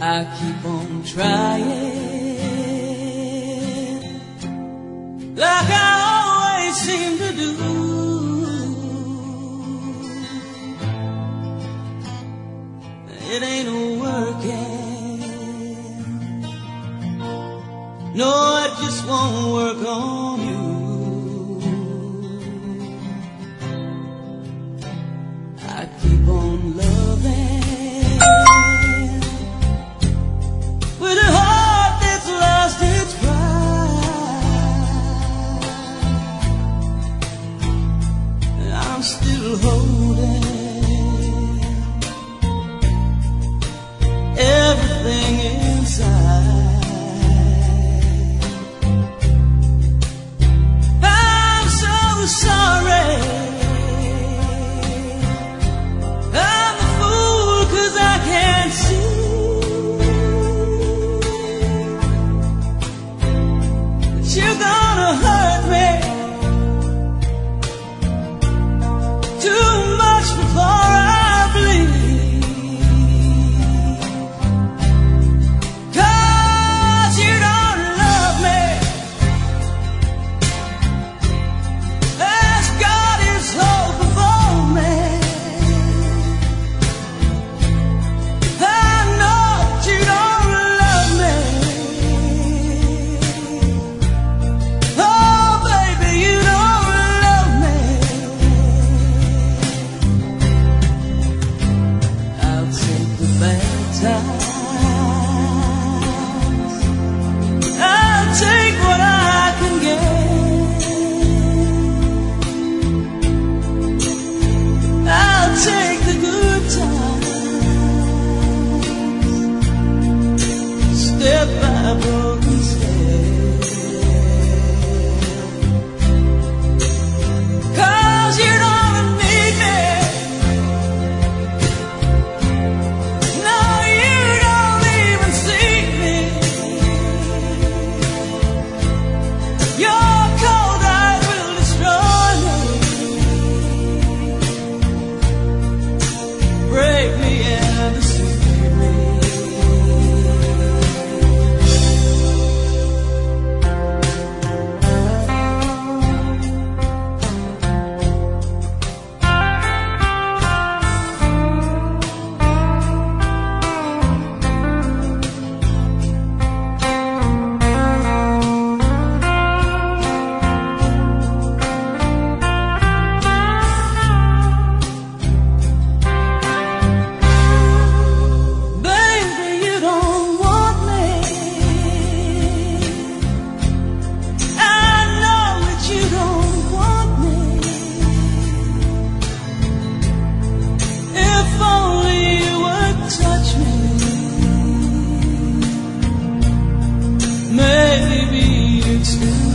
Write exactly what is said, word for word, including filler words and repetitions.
I keep on trying, like I always seem to do. It ain't working. No, it just won't work on you. I keep on loving with a heart that's lost its pride, and I'm still holding everything inside. I'm so sorry. I'm a fool 'cause I can't see that you're gonna hurt me too much before I bleed. Maybe it's